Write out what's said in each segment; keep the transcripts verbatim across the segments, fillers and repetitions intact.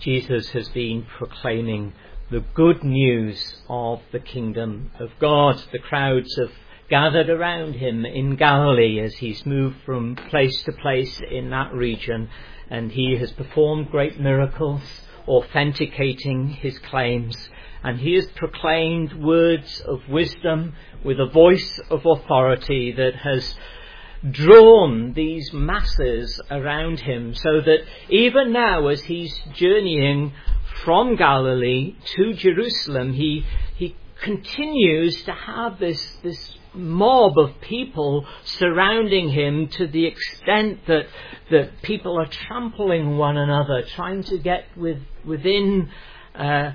Jesus has been proclaiming the good news of the kingdom of God. The crowds have gathered around him in Galilee as he's moved from place to place in that region, and he has performed great miracles, authenticating his claims, and he has proclaimed words of wisdom with a voice of authority that has drawn these masses around him, so that even now, as he's journeying from Galilee to Jerusalem, he he continues to have this this mob of people surrounding him, to the extent that that people are trampling one another, trying to get with within uh, uh,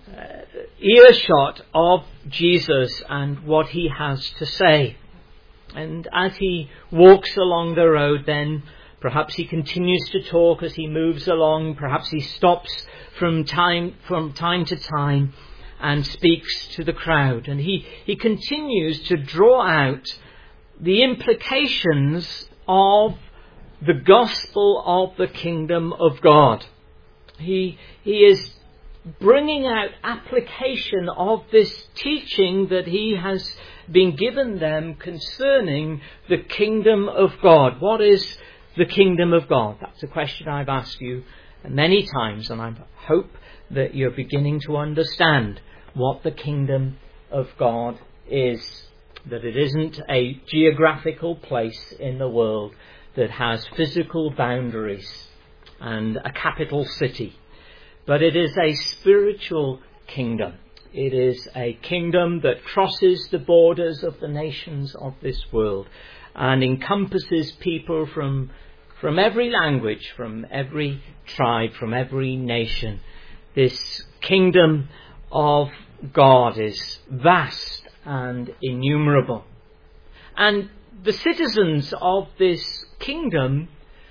earshot of Jesus and what he has to say. And as he walks along the road, then perhaps he continues to talk as he moves along. Perhaps he stops from time from time to time and speaks to the crowd. And he, he continues to draw out the implications of the gospel of the kingdom of God. He, he is bringing out application of this teaching that he has been given them concerning the kingdom of God. What is the kingdom of God? That's a question I've asked you many times, and I hope that you're beginning to understand what the kingdom of God is. That it isn't a geographical place in the world that has physical boundaries and a capital city, but it is a spiritual kingdom. It is a kingdom that crosses the borders of the nations of this world and encompasses people from, from every language, from every tribe, from every nation. This kingdom of God is vast and innumerable. And the citizens of this kingdom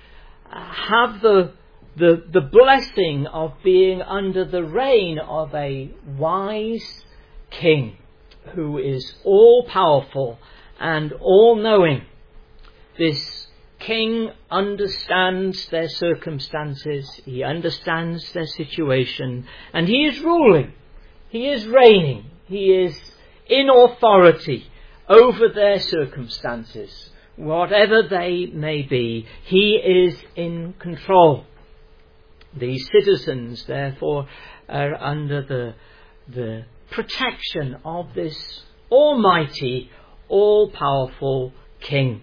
have the The, the blessing of being under the reign of a wise king who is all-powerful and all-knowing. This king understands their circumstances, he understands their situation, and he is ruling, he is reigning, he is in authority over their circumstances. Whatever they may be, he is in control. These citizens, therefore, are under the, the protection of this almighty, all-powerful king.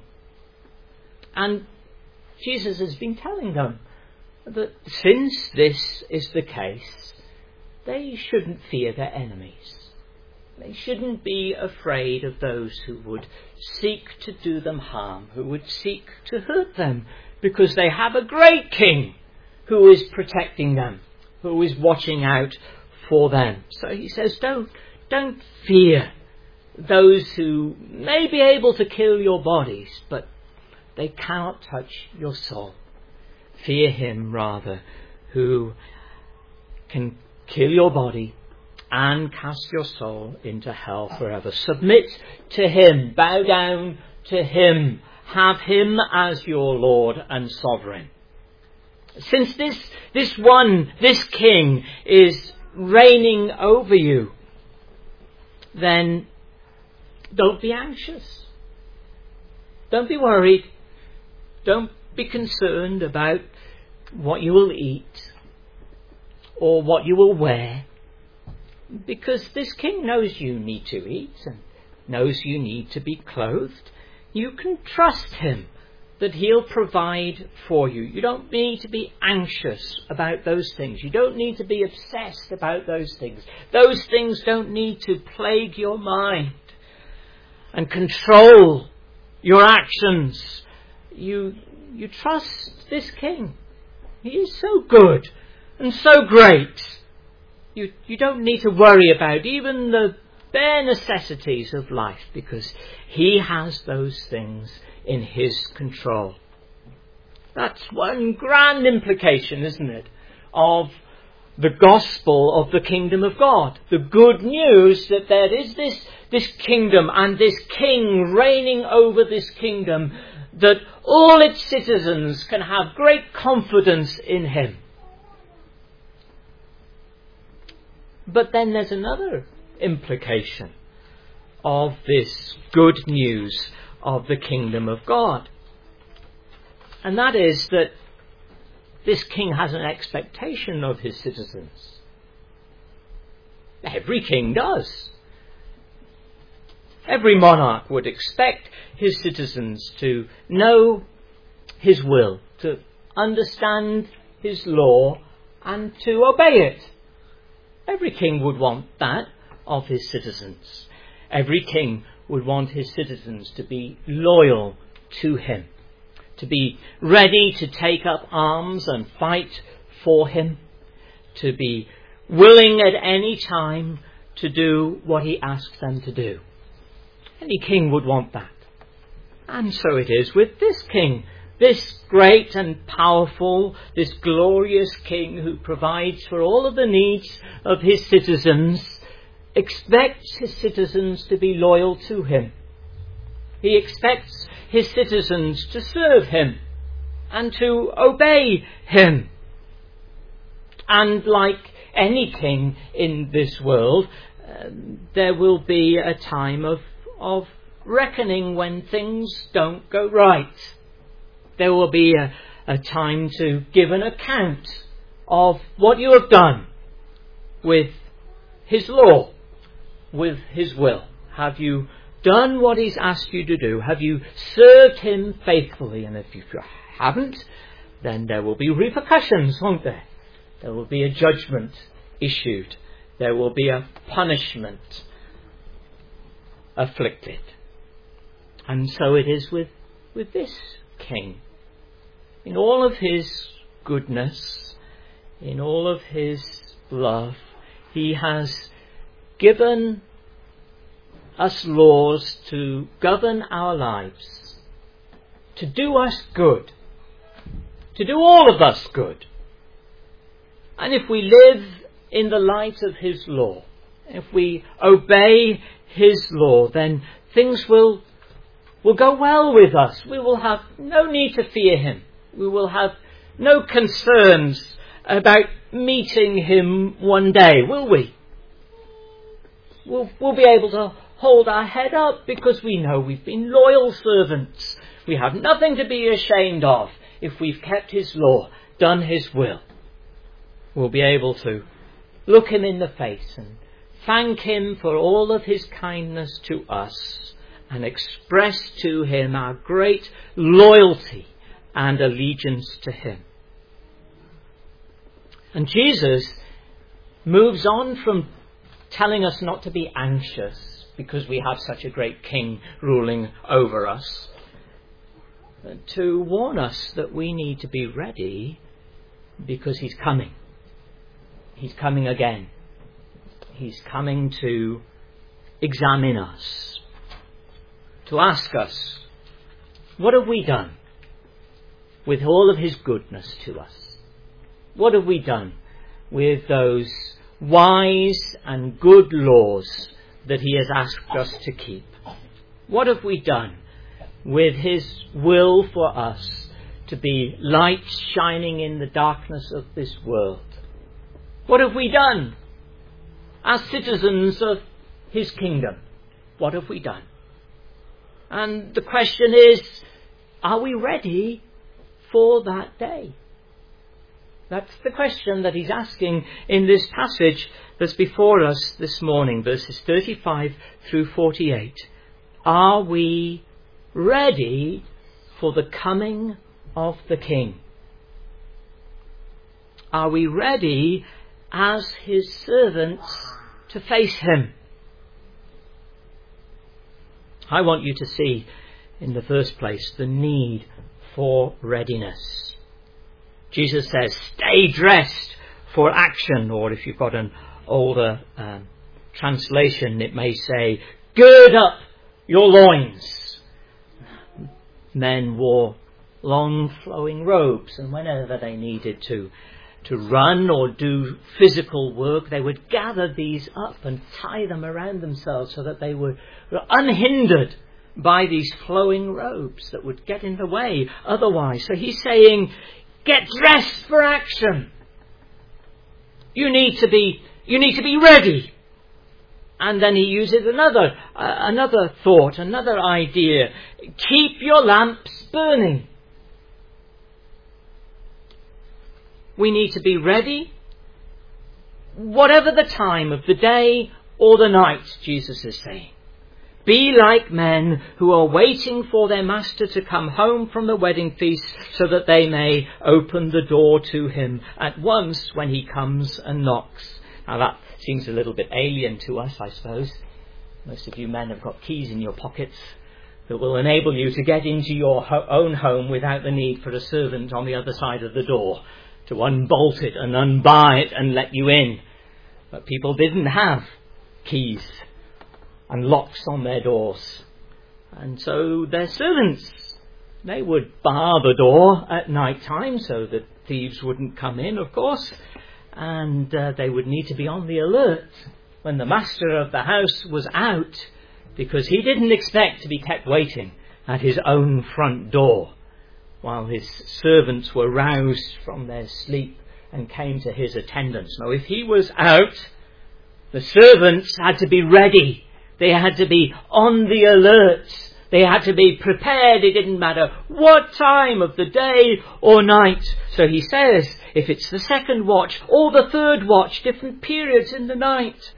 And Jesus has been telling them that since this is the case, they shouldn't fear their enemies. They shouldn't be afraid of those who would seek to do them harm, who would seek to hurt them, because they have a great king who is protecting them, who is watching out for them. So he says, don't, don't fear those who may be able to kill your bodies, but they cannot touch your soul. Fear him rather, who can kill your body and cast your soul into hell forever. Submit to him, bow down to him, have him as your Lord and sovereign. Since this, this one, this king is reigning over you, then don't be anxious. Don't be worried. Don't be concerned about what you will eat or what you will wear, because this king knows you need to eat and knows you need to be clothed. You can trust him that he'll provide for you. You don't need to be anxious about those things. You don't need to be obsessed about those things. Those things don't need to plague your mind and control your actions. You, you trust this king. He is so good and so great. You, you don't need to worry about even the bare necessities of life, because he has those things in his control. That's one grand implication, isn't it, of the gospel of the kingdom of God. The good news that there is this, this kingdom and this king reigning over this kingdom, that all its citizens can have great confidence in him. But then there's another implication of this good news of the kingdom of God. And that is that this king has an expectation of his citizens. Every king does. Every monarch would expect his citizens to know his will, to understand his law, and to obey it. Every king would want that of his citizens. Every king would want his citizens to be loyal to him, to be ready to take up arms and fight for him, to be willing at any time to do what he asks them to do. Any king would want that. And so it is with this king, this great and powerful, this glorious king who provides for all of the needs of his citizens, expects his citizens to be loyal to him. He expects his citizens to serve him and to obey him. And like any king in this world, uh, there will be a time of, of reckoning when things don't go right. There will be a, a time to give an account of what you have done with his law, with his will. Have you done what he's asked you to do? Have you served him faithfully? And if you haven't, then there will be repercussions, won't there? There will be a judgment issued. There will be a punishment afflicted. And so it is with, with this king. In all of his goodness, in all of his love, he has given us laws to govern our lives, to do us good, to do all of us good. And if we live in the light of his law, if we obey his law, then things will, will go well with us. We will have no need to fear him. We will have no concerns about meeting him one day, will we? We'll, we'll be able to hold our head up because we know we've been loyal servants. We have nothing to be ashamed of if we've kept his law, done his will. We'll be able to look him in the face and thank him for all of his kindness to us and express to him our great loyalty and allegiance to him. And Jesus moves on from telling us not to be anxious because we have such a great king ruling over us, to warn us that we need to be ready because he's coming. He's coming again. He's coming to examine us, to ask us, what have we done with all of his goodness to us? What have we done with those wise and good laws that he has asked us to keep? What have we done with his will for us to be lights shining in the darkness of this world? What have we done as citizens of his kingdom? What have we done? And the question is, are we ready for that day? That's the question that he's asking in this passage that's before us this morning, verses thirty-five through forty-eight. Are we ready for the coming of the King? Are we ready as his servants to face him? I want you to see, in the first place, the need for readiness. Jesus says, stay dressed for action, or if you've got an older um, translation, it may say, gird up your loins. Men wore long flowing robes, and whenever they needed to to run or do physical work, they would gather these up and tie them around themselves so that they were unhindered by these flowing robes that would get in the way otherwise. So he's saying, get dressed for action. You need to be You need to be ready. And then he uses another, uh, another thought, another idea. Keep your lamps burning. We need to be ready, whatever the time of the day or the night, Jesus is saying. Be like men who are waiting for their master to come home from the wedding feast so that they may open the door to him at once when he comes and knocks. Now that seems a little bit alien to us, I suppose. Most of you men have got keys in your pockets that will enable you to get into your ho- own home without the need for a servant on the other side of the door to unbolt it and unbar it and let you in. But people didn't have keys and locks on their doors. And so their servants, they would bar the door at night time so that thieves wouldn't come in, of course. And uh, they would need to be on the alert when the master of the house was out, because he didn't expect to be kept waiting at his own front door while his servants were roused from their sleep and came to his attendance. Now, if he was out, the servants had to be ready. They had to be on the alert. They had to be prepared. It didn't matter what time of the day or night. So he says, if it's the second watch or the third watch, different periods in the night,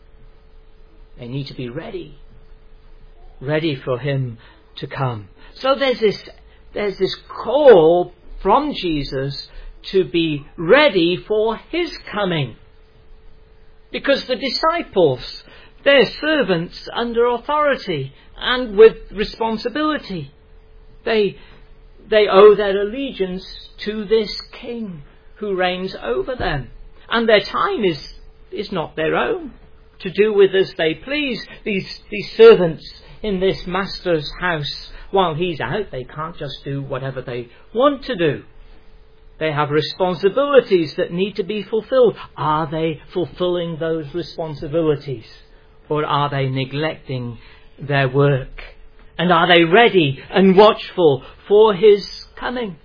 they need to be ready. Ready for him to come. So there's this, there's this call from Jesus to be ready for his coming. Because the disciples, they're servants under authority and with responsibility. They, they owe their allegiance to this king who reigns over them. And their time is, is not their own to do with as they please. These, these servants in this master's house, while he's out, they can't just do whatever they want to do. They have responsibilities that need to be fulfilled. Are they fulfilling those responsibilities? Or are they neglecting their work? And are they ready and watchful for his coming?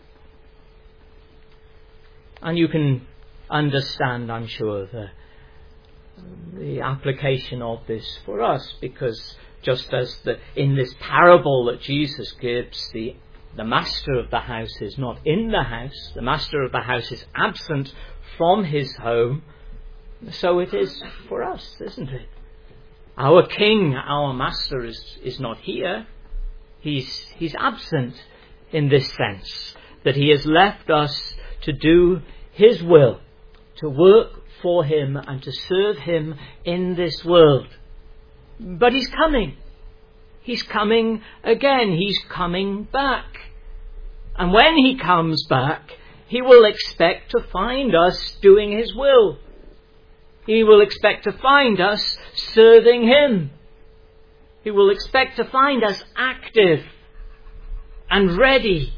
And you can understand, I'm sure, the, the application of this for us, because just as the, in this parable that Jesus gives, the The master of the house is not in the house. The master of the house is absent from his home. So it is for us, isn't it? Our king, our master is, is not here. He's, he's absent in this sense, that he has left us to do his will, to work for him and to serve him in this world. But he's coming. He's coming again. He's coming back. And when he comes back, he will expect to find us doing his will. He will expect to find us serving him. He will expect to find us active and ready.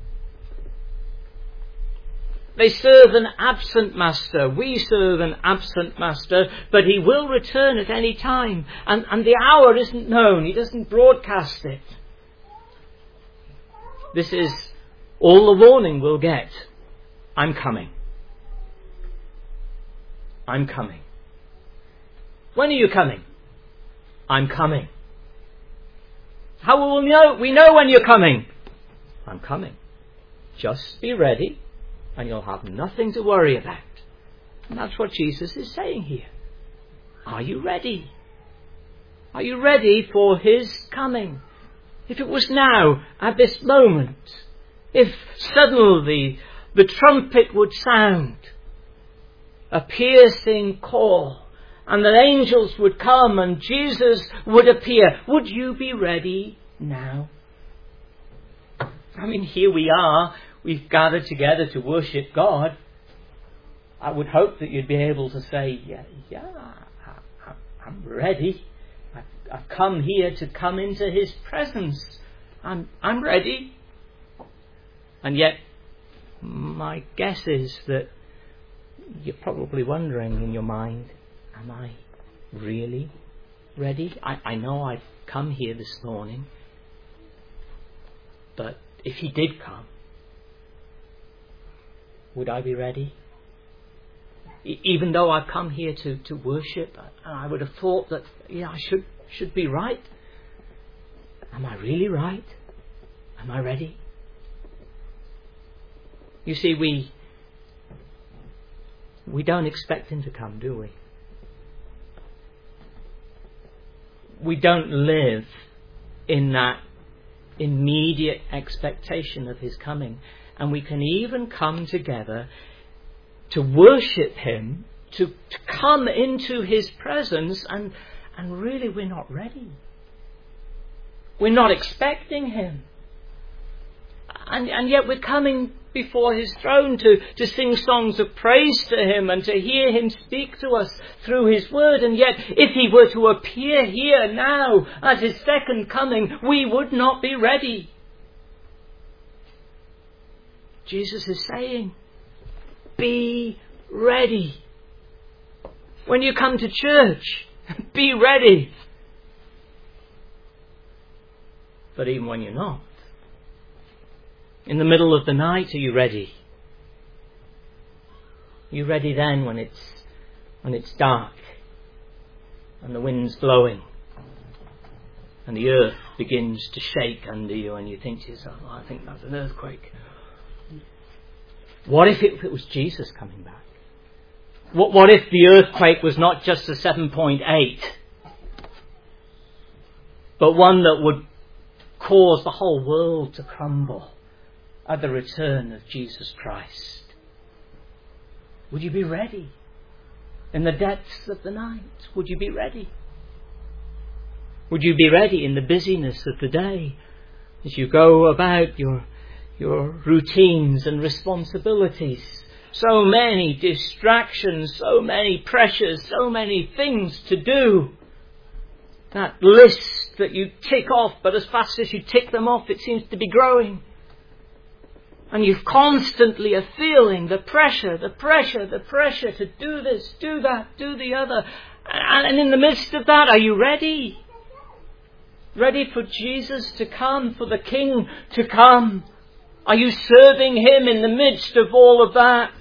They serve an absent master. We serve an absent master, but he will return at any time. And, and the hour isn't known. He doesn't broadcast it. This is all the warning we'll get. I'm coming. I'm coming. When are you coming? I'm coming. How will we know? We know when you're coming. I'm coming. Just be ready and you'll have nothing to worry about. And that's what Jesus is saying here. Are you ready? Are you ready for his coming? If it was now, at this moment, if suddenly the trumpet would sound, a piercing call, and the angels would come and Jesus would appear, would you be ready now? I mean, here we are. We've gathered together to worship God. I would hope that you'd be able to say, yeah, yeah, I, I, I'm ready. I've, I've come here to come into his presence. I'm, I'm ready. And yet, my guess is that you're probably wondering in your mind, am I really ready? I, I know I've come here this morning, but if he did come, would I be ready? E- even though I've come here to, to worship, I would have thought that, yeah, I should, should be right. Am I really right? Am I ready? You see, we we don't expect him to come, do we? We don't live in that immediate expectation of his coming. And we can even come together to worship him, to, to come into his presence, and, and really we're not ready. We're not expecting him. And, and yet we're coming before his throne to, to sing songs of praise to him and to hear him speak to us through his word. And yet if he were to appear here now at his second coming, we would not be ready. Jesus is saying, be ready. When you come to church, be ready. But even when you're not, in the middle of the night, are you ready? Are you ready then when it's when it's dark and the wind's blowing and the earth begins to shake under you and you think to yourself, oh, I think that's an earthquake. What if it, if it was Jesus coming back? What, what if the earthquake was not just a seven point eight, but one that would cause the whole world to crumble at the return of Jesus Christ? Would you be ready? In the depths of the night, would you be ready? Would you be ready in the busyness of the day as you go about your your routines and responsibilities? So many distractions, so many pressures, so many things to do. That list that you tick off, but as fast as you tick them off, it seems to be growing. And you constantly are feeling the pressure, the pressure, the pressure to do this, do that, do the other. And in the midst of that, are you ready? Ready for Jesus to come, for the King to come? Are you serving him in the midst of all of that?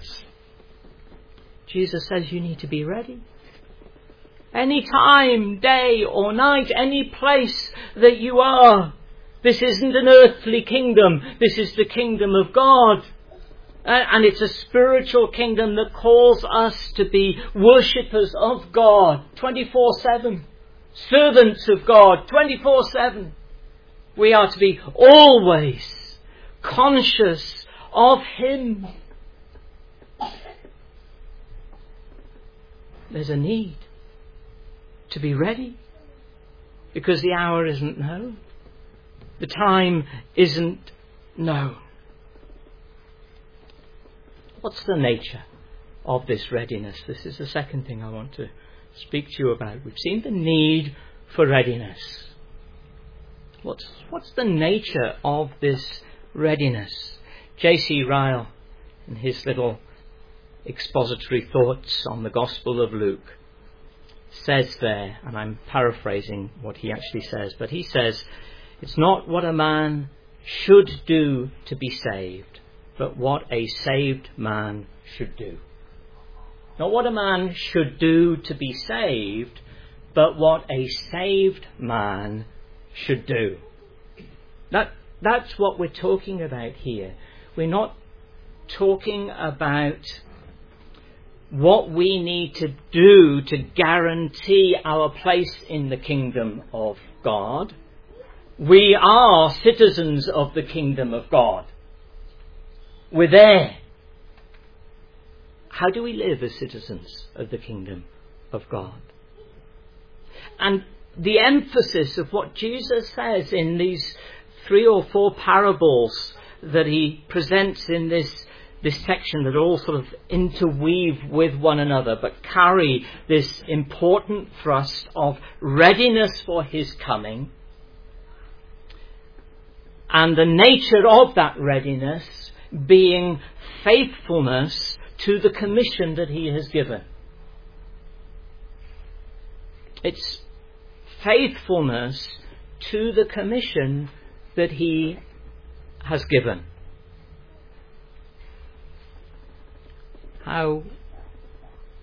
Jesus says you need to be ready. Any time, day or night, any place that you are. This isn't an earthly kingdom. This is the kingdom of God. And it's a spiritual kingdom that calls us to be worshippers of God twenty-four seven. Servants of God twenty-four seven. We are to be always conscious of him. There's a need to be ready because the hour isn't known. The time isn't known. What's the nature of this readiness? This is the second thing I want to speak to you about. We've seen the need for readiness. What's, what's the nature of this readiness? J C Ryle, in his little expository thoughts on the Gospel of Luke, says there, and I'm paraphrasing what he actually says, but he says, it's not what a man should do to be saved, but what a saved man should do. Not what a man should do to be saved, but what a saved man should do. That, that's what we're talking about here. We're not talking about what we need to do to guarantee our place in the kingdom of God. We are citizens of the kingdom of God. We're there. How do we live as citizens of the kingdom of God? And the emphasis of what Jesus says in these three or four parables that he presents in this, this section that all sort of interweave with one another but carry this important thrust of readiness for his coming. And the nature of that readiness being faithfulness to the commission that he has given. It's faithfulness to the commission that he has given. How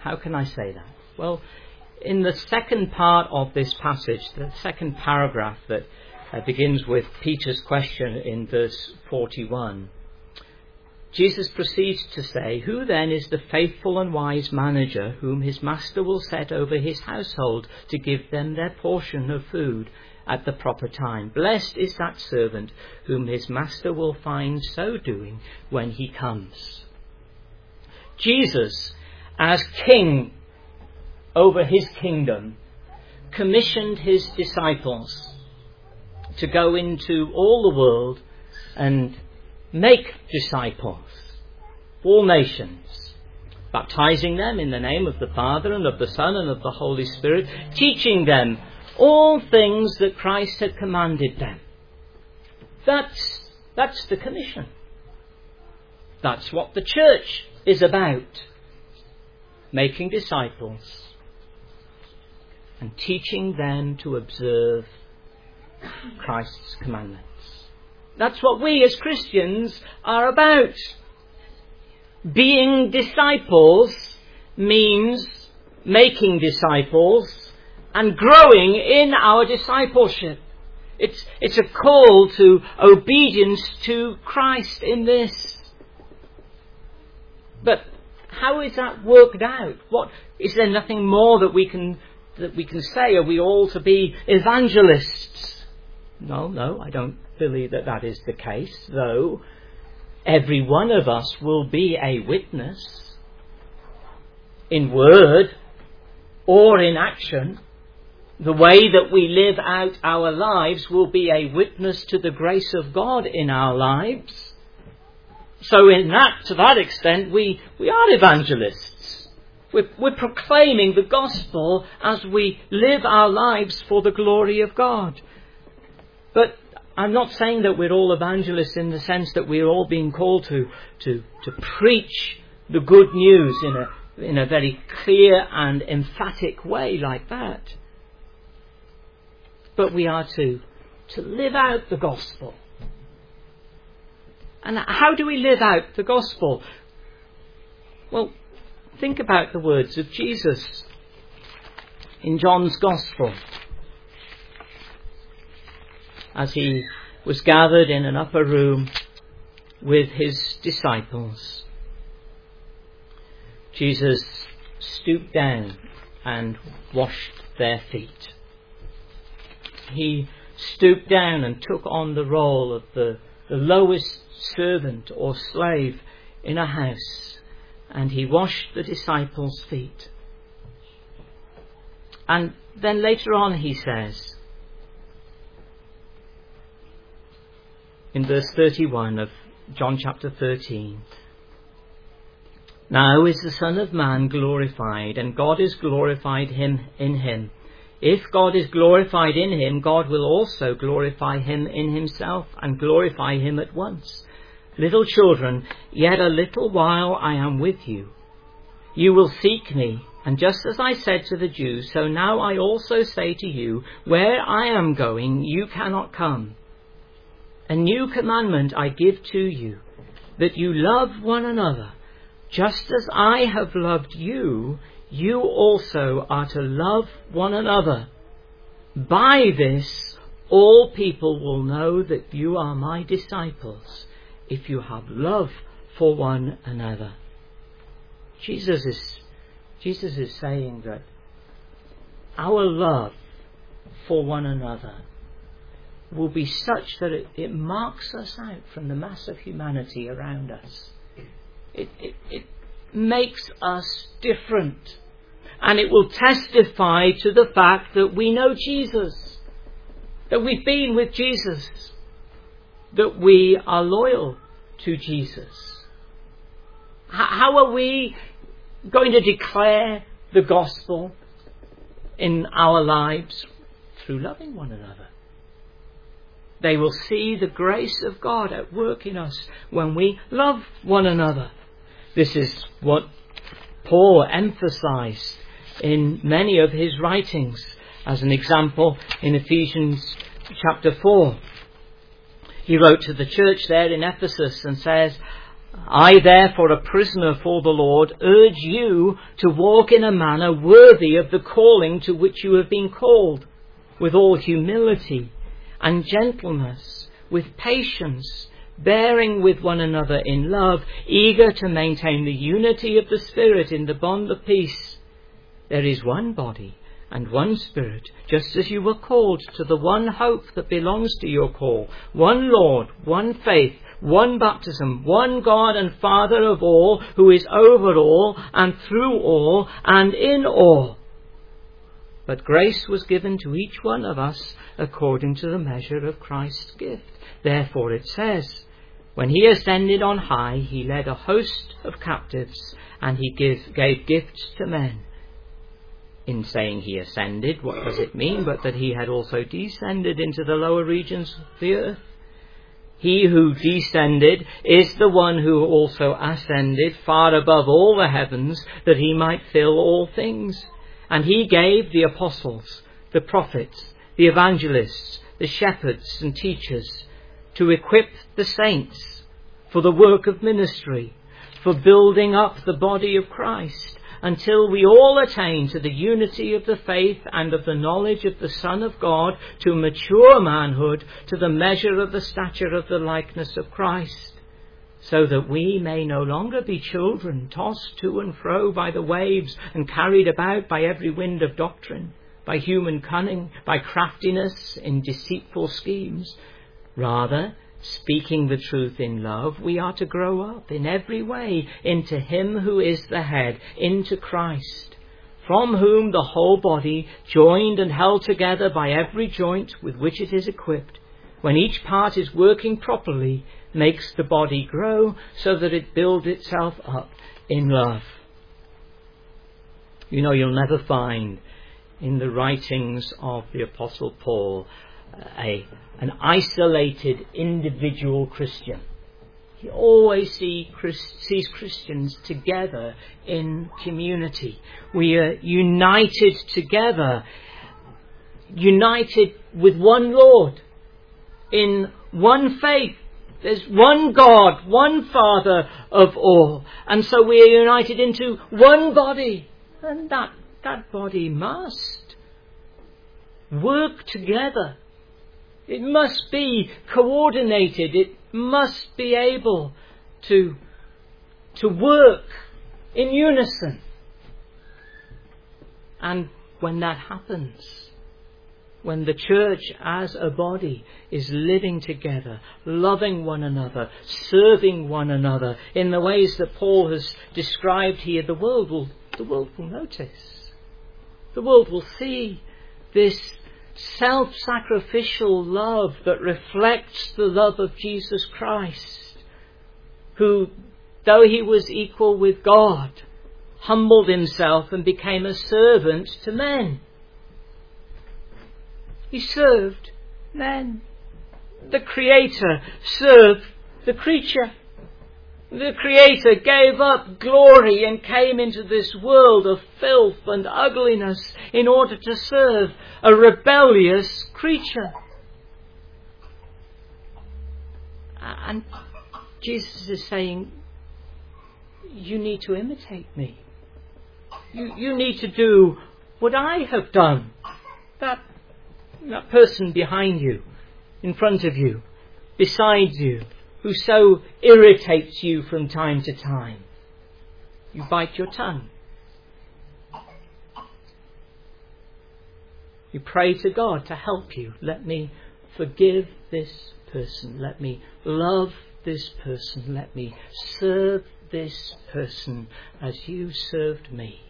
How can I say that? Well, in the second part of this passage, the second paragraph that uh, begins with Peter's question in verse forty-one, Jesus proceeds to say, "Who then is the faithful and wise manager whom his master will set over his household to give them their portion of food at the proper time? Blessed is that servant whom his master will find so doing when he comes." Jesus, as king over his kingdom, commissioned his disciples to go into all the world and make disciples, all nations, baptizing them in the name of the Father and of the Son and of the Holy Spirit, teaching them all things that Christ had commanded them. That's, that's the commission. That's what the church is about. Making disciples and teaching them to observe Christ's commandments. That's what we as Christians are about. Being disciples means making disciples and growing in our discipleship. It's, it's a call to obedience to Christ in this. But how is that worked out? What, is there nothing more that we can that we can say? Are we all to be evangelists? No, no, I don't believe that that is the case, though every one of us will be a witness in word or in action. The way that we live out our lives will be a witness to the grace of God in our lives. So in that, to that extent, we, we are evangelists. We're, we're proclaiming the gospel as we live our lives for the glory of God. But I'm not saying that we're all evangelists in the sense that we're all being called to, to, to preach the good news in a, in a very clear and emphatic way like that. But we are to, to live out the gospel. And how do we live out the gospel? Well, think about the words of Jesus in John's Gospel. As he was gathered in an upper room with his disciples, Jesus stooped down and washed their feet. He stooped down and took on the role of the, the lowest servant or slave in a house, and he washed the disciples' feet. And then later on he says, in verse thirty-one of John chapter thirteen, "Now is the Son of Man glorified, and God is glorified him in him. If God is glorified in him, God will also glorify him in himself and glorify him at once. Little children, yet a little while I am with you. You will seek me, and just as I said to the Jews, so now I also say to you, where I am going, you cannot come. A new commandment I give to you, that you love one another. Just as I have loved you, you also are to love one another. By this, all people will know that you are my disciples, if you have love for one another." Jesus is, Jesus is saying that our love for one another will be such that it, it marks us out from the mass of humanity around us. It, it, it makes us different. And it will testify to the fact that we know Jesus, that we've been with Jesus, that we are loyal to Jesus. H- how are we going to declare the gospel in our lives? Through loving one another. They will see the grace of God at work in us when we love one another. This is what Paul emphasized in many of his writings. As an example, in Ephesians chapter four, he wrote to the church there in Ephesus and says, I, therefore, a prisoner for the Lord, urge you to walk in a manner worthy of the calling to which you have been called, with all humility and gentleness, with patience, bearing with one another in love, eager to maintain the unity of the Spirit in the bond of peace. There is one body and one Spirit, just as you were called to the one hope that belongs to your call, one Lord, one faith, one baptism, one God and Father of all, who is over all and through all and in all. But grace was given to each one of us according to the measure of Christ's gift. Therefore it says, when he ascended on high, he led a host of captives, and he give, gave gifts to men. In saying he ascended, what does it mean but that he had also descended into the lower regions of the earth? He who descended is the one who also ascended far above all the heavens, that he might fill all things. And he gave the apostles, the prophets, the evangelists, the shepherds and teachers, to equip the saints for the work of ministry, for building up the body of Christ, until we all attain to the unity of the faith and of the knowledge of the Son of God, to mature manhood, to the measure of the stature of the likeness of Christ, so that we may no longer be children, tossed to and fro by the waves and carried about by every wind of doctrine, by human cunning, by craftiness in deceitful schemes. Rather, speaking the truth in love, we are to grow up in every way into him who is the head, into Christ, from whom the whole body, joined and held together by every joint with which it is equipped, when each part is working properly, makes the body grow so that it builds itself up in love. You know, you'll never find in the writings of the Apostle Paul a an isolated individual Christian. He always see, sees Christians together in community. We are united together, united with one Lord, in one faith. There's one God, one Father of all. And so we are united into one body. And that, that body must work together. It must be coordinated. It must be able to, to work in unison. And when that happens, when the church as a body is living together, loving one another, serving one another in the ways that Paul has described here, the world will, the world will notice. The world will see this self-sacrificial love that reflects the love of Jesus Christ, who, though he was equal with God, humbled himself and became a servant to men. He served men. The Creator served the creature. The Creator gave up glory and came into this world of filth and ugliness in order to serve a rebellious creature. And Jesus is saying, you need to imitate me. You, you need to do what I have done. That, that person behind you, in front of you, beside you, who so irritates you from time to time. You bite your tongue. You pray to God to help you. Let me forgive this person. Let me love this person. Let me serve this person as you served me.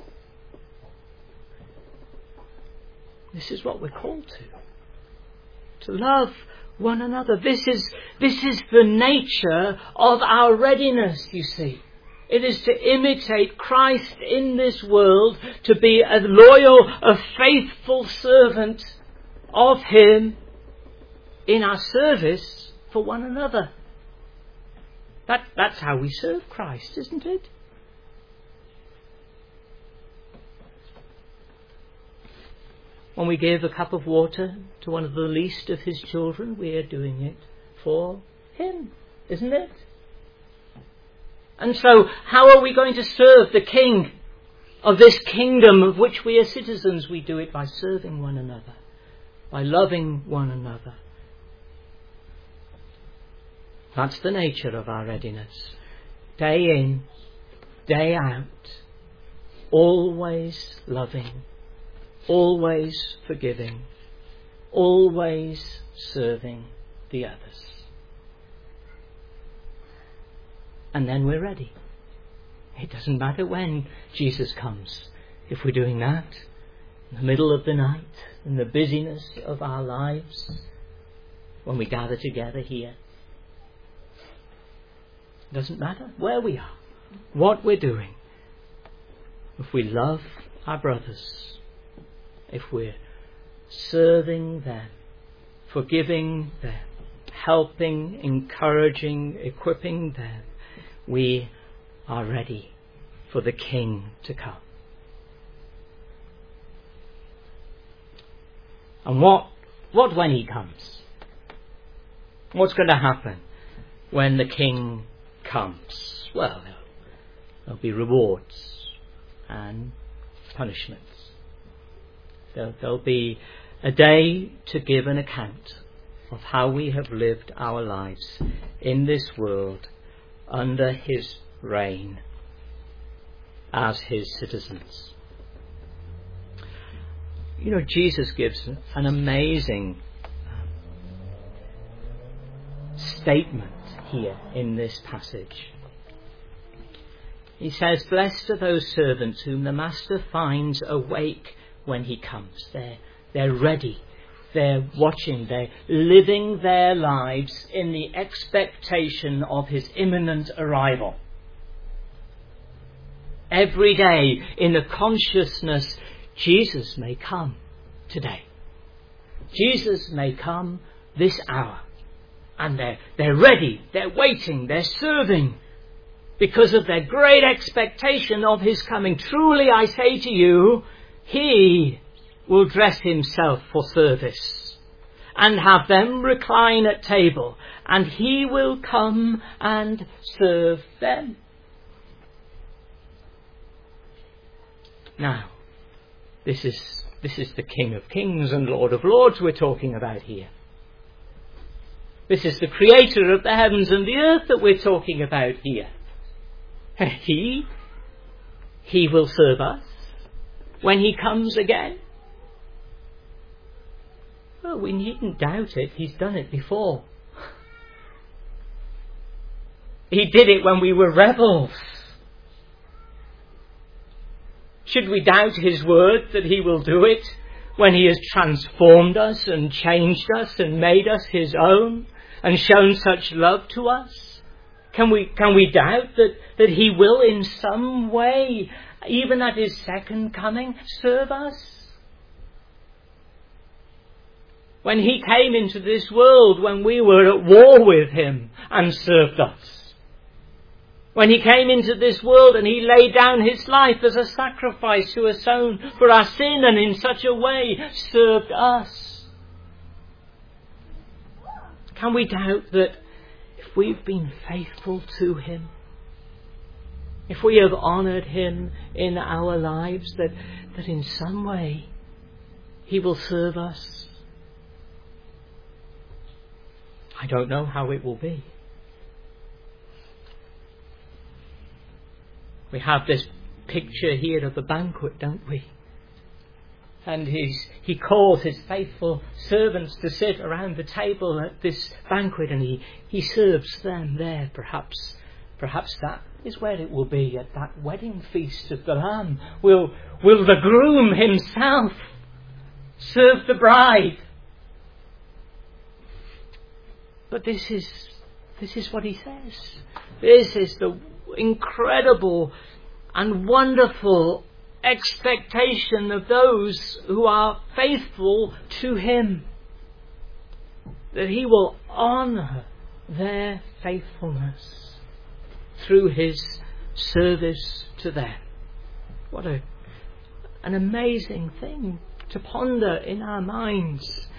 This is what we're called to. To love one another. This is, this is the nature of our readiness, you see. It is to imitate Christ in this world, to be a loyal, a faithful servant of him in our service for one another. That, that's how we serve Christ, isn't it? When we give a cup of water to one of the least of his children, we are doing it for him, isn't it? And so how are we going to serve the King of this kingdom of which we are citizens? We do it by serving one another, by loving one another. That's the nature of our readiness. Day in, day out, always loving, always forgiving, always serving the others. And then we're ready. It doesn't matter when Jesus comes. If we're doing that in the middle of the night, in the busyness of our lives, when we gather together here, it doesn't matter where we are, what we're doing. If we love our brothers, if we're serving them, forgiving them, helping, encouraging, equipping them, we are ready for the King to come. And what, what when he comes? What's going to happen when the King comes? Well, there'll be rewards and punishments. There'll, there'll be a day to give an account of how we have lived our lives in this world under his reign as his citizens. You know, Jesus gives an amazing statement here in this passage. He says, "Blessed are those servants whom the master finds awake when he comes." They're, they're ready. They're watching. They're living their lives in the expectation of his imminent arrival. Every day in the consciousness, Jesus may come today. Jesus may come this hour. And they're, they're ready. They're waiting. They're serving because of their great expectation of his coming. Truly I say to you, he will dress himself for service and have them recline at table, and he will come and serve them. Now, this is this is the King of Kings and Lord of Lords we're talking about here. This is the creator of the heavens and the earth that we're talking about here. He, he will serve us when he comes again. Well, we needn't doubt it. He's done it before. He did it when we were rebels. Should we doubt his word that he will do it when he has transformed us and changed us and made us his own and shown such love to us? Can we, can we doubt that, that he will in some way, even at his second coming, serve us? When he came into this world, when we were at war with him and served us. When he came into this world and he laid down his life as a sacrifice to atone for our sin and in such a way served us. Can we doubt that if we've been faithful to him, if we have honoured him in our lives, that, that in some way he will serve us? I don't know how it will be. We have this picture here of the banquet, don't we? And he's, he calls his faithful servants to sit around the table at this banquet, and he, he serves them there. Perhaps, perhaps that is where it will be, at that wedding feast of the Lamb. Will, will the groom himself serve the bride? But this is, this is what he says. This is the incredible and wonderful expectation of those who are faithful to him, that he will honour their faithfulness through his service to them. What a, an amazing thing to ponder in our minds,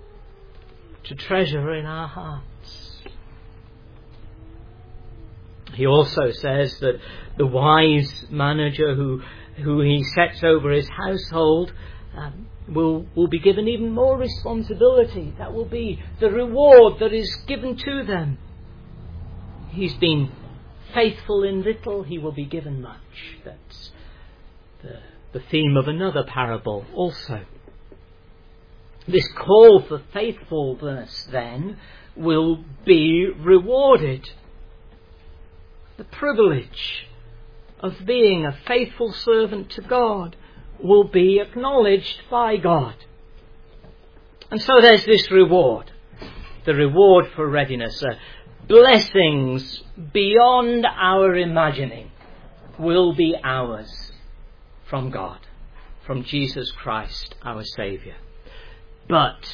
to treasure in our hearts. He also says that the wise manager who who he sets over his household um, will will be given even more responsibility. That will be the reward that is given to them. He's been faithful in little, he will be given much. That's the, the theme of another parable also. This call for faithfulness then will be rewarded. The privilege of being a faithful servant to God will be acknowledged by God. And so there's this reward. The reward for readiness. Uh, blessings beyond our imagining will be ours from God, from Jesus Christ, our Saviour. But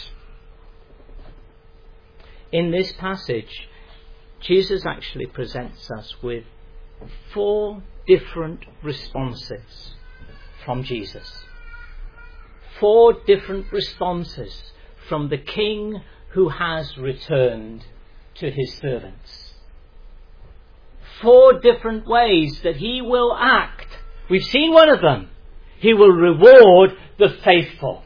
in this passage, Jesus actually presents us with four different responses from Jesus. Four different responses from the King who has returned to his servants. Four different ways that he will act. We've seen one of them. He will reward the faithful.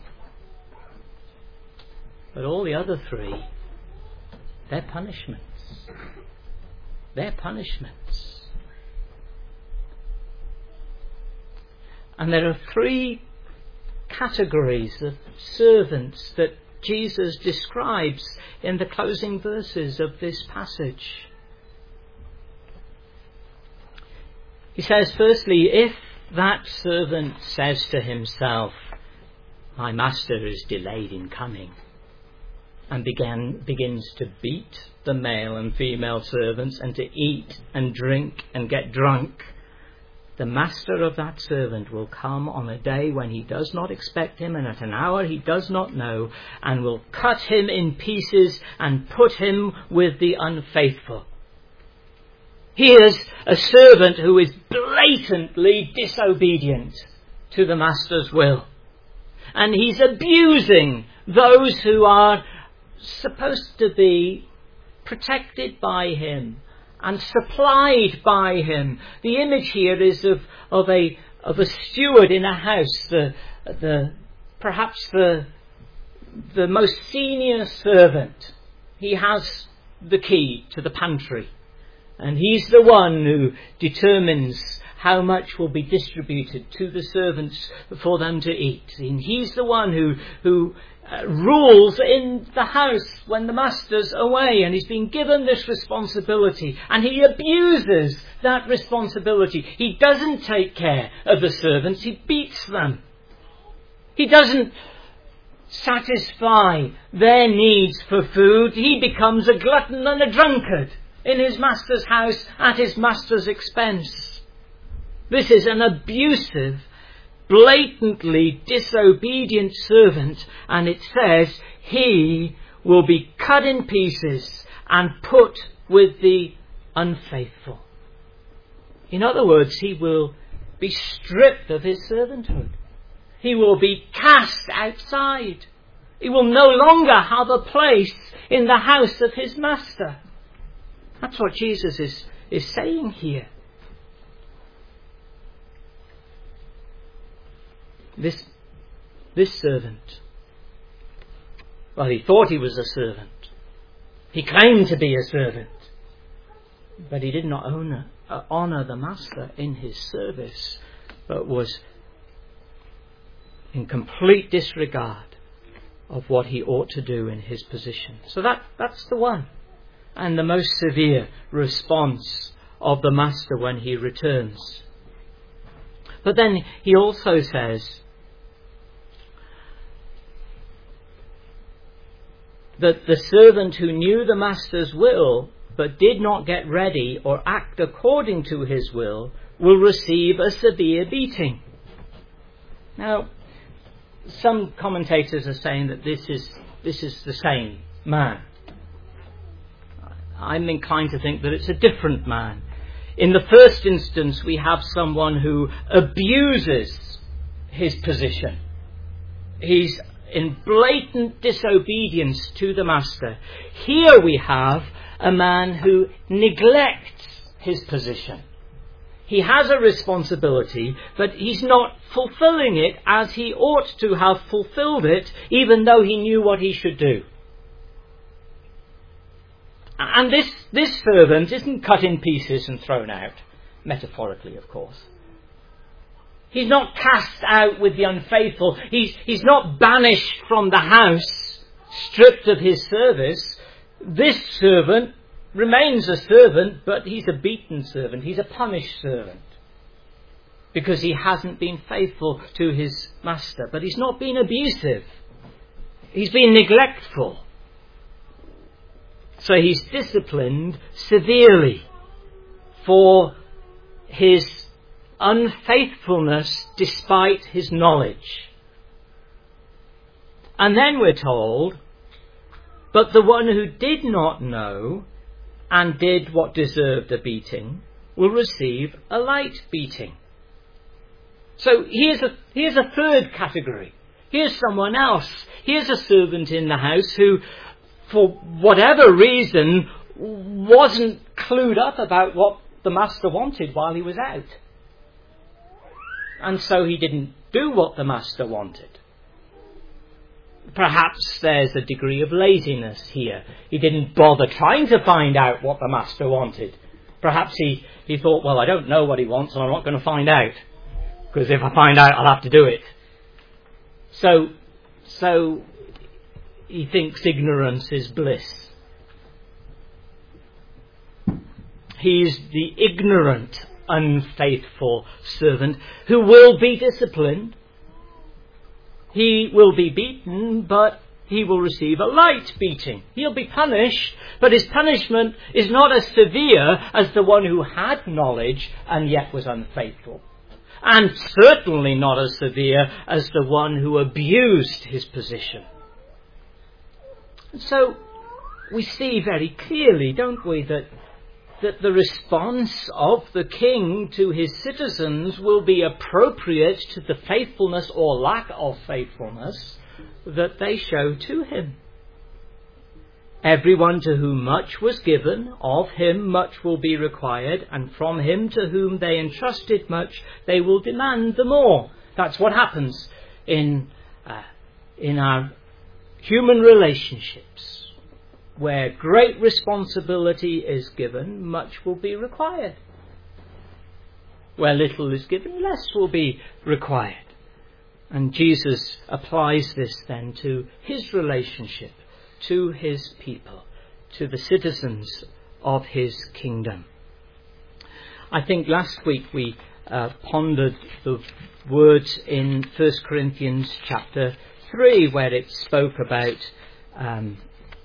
But all the other three, they're punishments. They're punishments. And there are three categories of servants that Jesus describes in the closing verses of this passage. He says, firstly, if that servant says to himself, my master is delayed in coming, and began, begins to beat the male and female servants and to eat and drink and get drunk, the master of that servant will come on a day when he does not expect him and at an hour he does not know, and will cut him in pieces and put him with the unfaithful. Here's a servant who is blatantly disobedient to the master's will. And he's abusing those who are supposed to be protected by him and supplied by him. The image here is of, of a of a steward in a house, the the perhaps the the most senior servant. He has the key to the pantry, and he's the one who determines how much will be distributed to the servants for them to eat. And he's the one who who Uh, rules in the house when the master's away, and he's been given this responsibility, and he abuses that responsibility. He doesn't take care of the servants, he beats them. He doesn't satisfy their needs for food. He becomes a glutton and a drunkard in his master's house at his master's expense. This is an abusive, blatantly disobedient servant, and it says he will be cut in pieces and put with the unfaithful. In other words, he will be stripped of his servanthood. He will be cast outside. He will no longer have a place in the house of his master. That's what Jesus is, is saying here. This, this servant, well, he thought he was a servant. He claimed to be a servant. But he did not own, uh, honour the master in his service, but was in complete disregard of what he ought to do in his position. So that, that's the one. And the most severe response of the master when he returns. But then he also says that the servant who knew the master's will but did not get ready or act according to his will will receive a severe beating. Now, some commentators are saying that this is this is the same man. I'm inclined to think that it's a different man. In the first instance, we have someone who abuses his position. He's in blatant disobedience to the master. Here we have a man who neglects his position. He has a responsibility, but he's not fulfilling it as he ought to have fulfilled it, even though he knew what he should do. And this, this servant isn't cut in pieces and thrown out, metaphorically, of course. He's not cast out with the unfaithful. He's, he's not banished from the house, stripped of his service. This servant remains a servant, but he's a beaten servant. He's a punished servant because he hasn't been faithful to his master. But he's not been abusive. He's been neglectful. So he's disciplined severely for his unfaithfulness despite his knowledge. And then we're told, but the one who did not know and did what deserved a beating will receive a light beating. So here's a, here's a third category. Here's someone else. Here's a servant in the house who, for whatever reason, wasn't clued up about what the master wanted while he was out. And so he didn't do what the master wanted. Perhaps there's a degree of laziness here. He didn't bother trying to find out what the master wanted. Perhaps he, he thought, well, I don't know what he wants and I'm not going to find out. Because if I find out, I'll have to do it. So, so he thinks ignorance is bliss. He's the ignorant, unfaithful servant who will be disciplined. He will be beaten, but he will receive a light beating. He'll be punished, but his punishment is not as severe as the one who had knowledge and yet was unfaithful. And certainly not as severe as the one who abused his position. So we see very clearly, don't we, that that the response of the king to his citizens will be appropriate to the faithfulness or lack of faithfulness that they show to him. Everyone to whom much was given, of him much will be required, and from him to whom they entrusted much, they will demand the more. That's what happens in, uh, in our human relationships. Where great responsibility is given, much will be required. Where little is given, less will be required. And Jesus applies this then to his relationship, to his people, to the citizens of his kingdom. I think last week we uh, pondered the words in First Corinthians chapter three, where it spoke about um,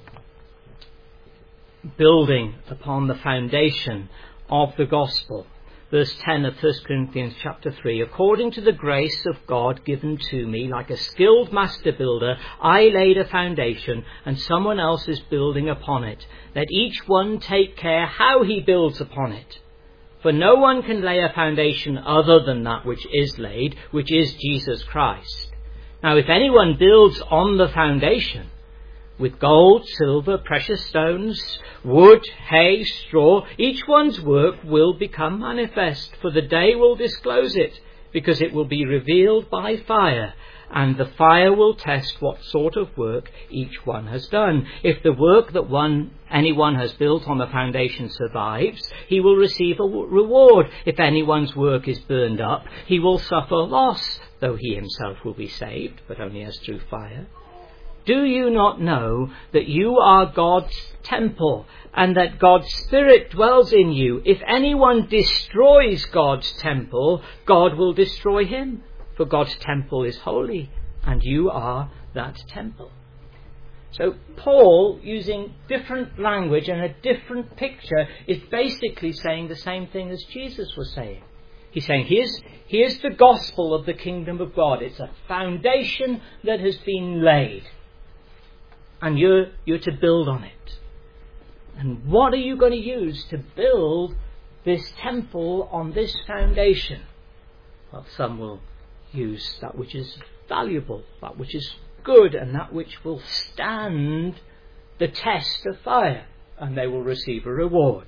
building upon the foundation of the gospel. Verse ten of First Corinthians chapter three, according to the grace of God given to me, like a skilled master builder, I laid a foundation and someone else is building upon it. Let each one take care how he builds upon it. For no one can lay a foundation other than that which is laid, which is Jesus Christ. Now if anyone builds on the foundation, with gold, silver, precious stones, wood, hay, straw, each one's work will become manifest, for the day will disclose it, because it will be revealed by fire, and the fire will test what sort of work each one has done. If the work that one anyone has built on the foundation survives, he will receive a reward. If anyone's work is burned up, he will suffer loss, though he himself will be saved, but only as through fire. Do you not know that you are God's temple and that God's Spirit dwells in you? If anyone destroys God's temple, God will destroy him. For God's temple is holy and you are that temple. So Paul, using different language and a different picture, is basically saying the same thing as Jesus was saying. He's saying, here's, here's the gospel of the kingdom of God. It's a foundation that has been laid. And you're, you're to build on it. And what are you going to use to build this temple on this foundation? Well, some will use that which is valuable, that which is good, and that which will stand the test of fire, and they will receive a reward.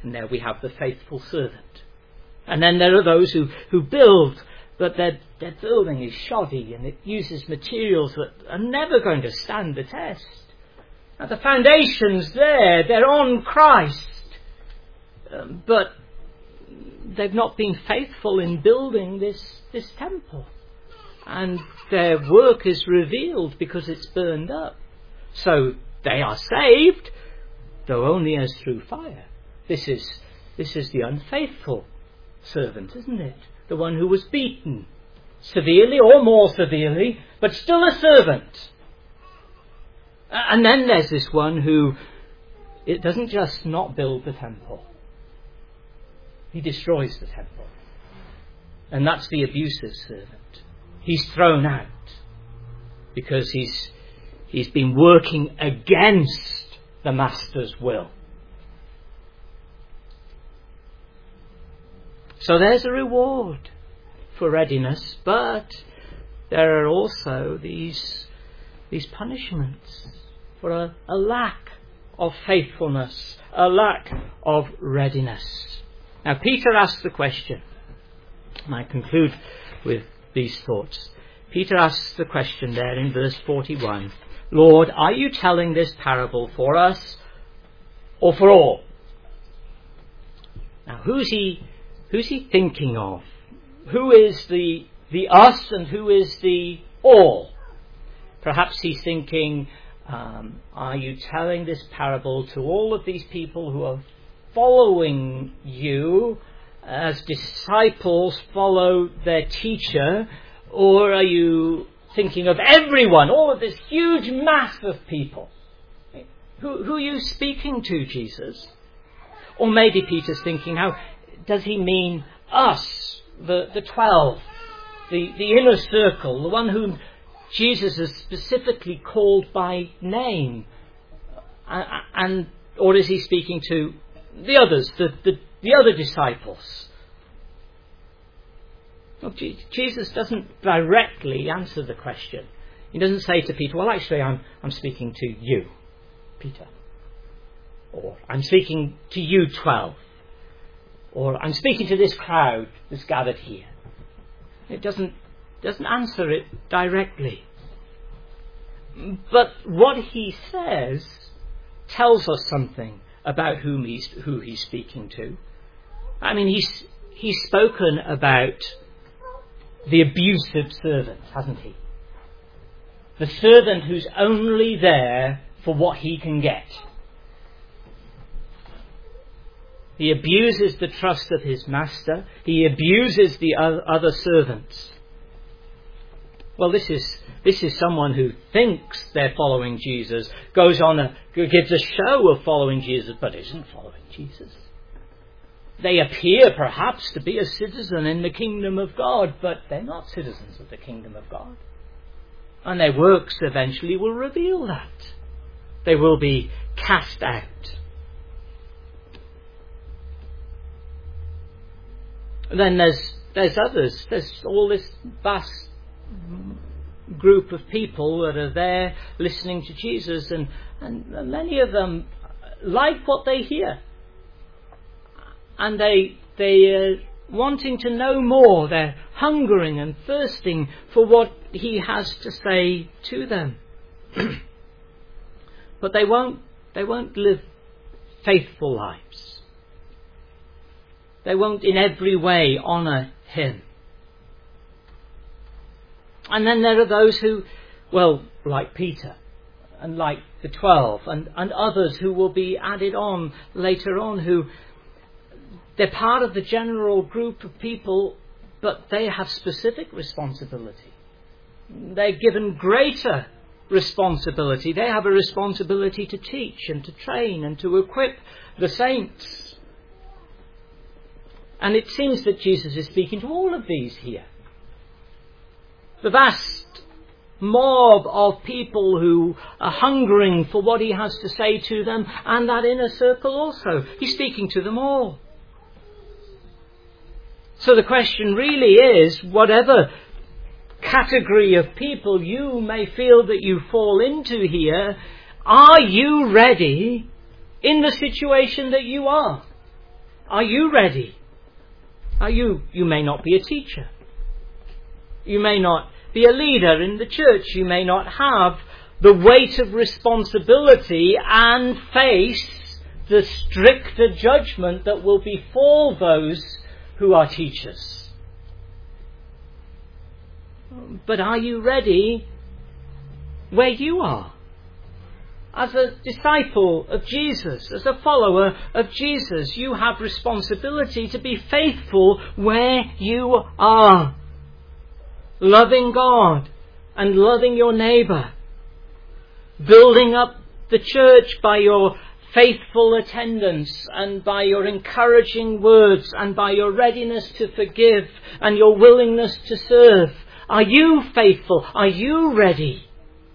And there we have the faithful servant. And then there are those who, who build, but their, their building is shoddy and it uses materials that are never going to stand the test. Now, the foundation's there, they're on Christ, um, but they've not been faithful in building this, this temple. And their work is revealed because it's burned up. So they are saved, though only as through fire. This is, this is the unfaithful servant, isn't it? The one who was beaten severely or more severely, but still a servant. And then there's this one who, it doesn't just not build the temple. He destroys the temple. And that's the abusive servant. He's thrown out because he's he's been working against the master's will. So there's a reward for readiness, but there are also these these punishments for a, a lack of faithfulness, a lack of readiness. Now Peter asks the question, and I conclude with these thoughts. Peter asks the question there in verse forty-one, Lord, are you telling this parable for us or for all? Now who's he who's he thinking of? Who is the the us and who is the all? Perhaps he's thinking, um, are you telling this parable to all of these people who are following you as disciples follow their teacher, or are you thinking of everyone, all of this huge mass of people? Who, who are you speaking to, Jesus? Or maybe Peter's thinking, how does he mean us, the, the twelve, the, the inner circle, the one whom Jesus has specifically called by name? And, or is he speaking to the others, the, the The other disciples? Well, Jesus doesn't directly answer the question. He doesn't say to Peter, well, actually, I'm, I'm speaking to you, Peter. Or I'm speaking to you, twelve. Or I'm speaking to this crowd that's gathered here. It doesn't, doesn't answer it directly. But what he says tells us something about whom he's, who he's speaking to. I mean, he's he's spoken about the abusive servant, hasn't he? The servant who's only there for what he can get. He abuses the trust of his master. He abuses the other servants. Well, this is this is someone who thinks they're following Jesus, goes on a gives a show of following Jesus, but isn't following Jesus. They appear perhaps to be a citizen in the kingdom of God, but they're not citizens of the kingdom of God. And their works eventually will reveal that. They will be cast out. Then there's there's others. There's all this vast group of people that are there listening to Jesus, and, and many of them like what they hear. And they they are wanting to know more. They're hungering and thirsting for what he has to say to them. But they won't they won't live faithful lives. They won't in every way honour him. And then there are those who, well, like Peter, and like the twelve, and, and others who will be added on later on, who they're part of the general group of people, but they have specific responsibility. They're given greater responsibility. They have a responsibility to teach and to train and to equip the saints. And it seems that Jesus is speaking to all of these here. The vast mob of people who are hungering for what he has to say to them, and that inner circle also. He's speaking to them all. So the question really is, whatever category of people you may feel that you fall into here, are you ready in the situation that you are? Are you ready? Are you, you may not be a teacher. You may not be a leader in the church. You may not have the weight of responsibility and face the stricter judgment that will befall those who are teachers. But are you ready where you are? As a disciple of Jesus, as a follower of Jesus, you have responsibility to be faithful where you are. Loving God and loving your neighbour. Building up the church by your faithful attendance and by your encouraging words and by your readiness to forgive and your willingness to serve. Are you faithful? Are you ready?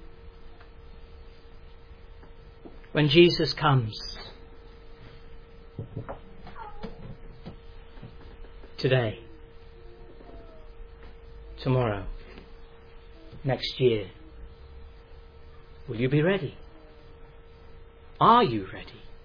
When Jesus comes today, tomorrow, next year, will you be ready? Are you ready?